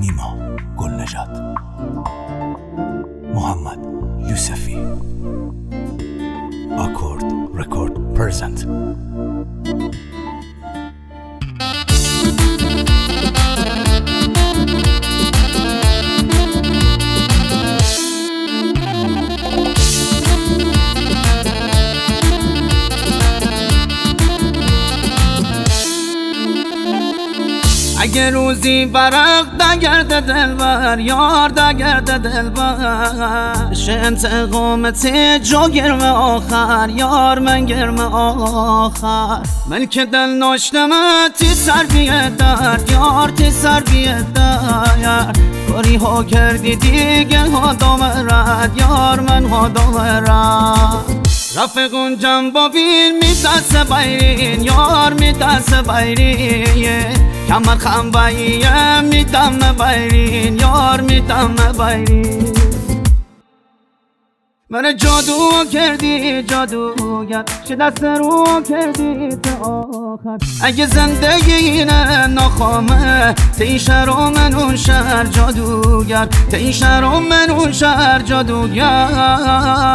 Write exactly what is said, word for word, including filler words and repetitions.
نیما گلنژاد، محمد یوسفی، آکورد رکورد پرزنت. اگه روزی برق دگرده دلبر، یار دگرده دلبر، شه انتقامتی جو گرم آخر، یار من گرم آخر. من که دل ناشتمه تی سر بیه درد، یار تی سر بیه درد. کاری ها کردی دیگه ها دامرد، یار من ها دامرد. رفقون جنبا بین می دست بایرین، یار می دست بایرین. کمر خم باییه می دم بایرین، یار می دم بایرین. من جادو کردی جادوگر، چه دست رو کردی تا آخر. اگه زندگی اینه ناخامه، تی شهر و من اون شهر جادوگر، تی شهر و من اون شهر جادوگر.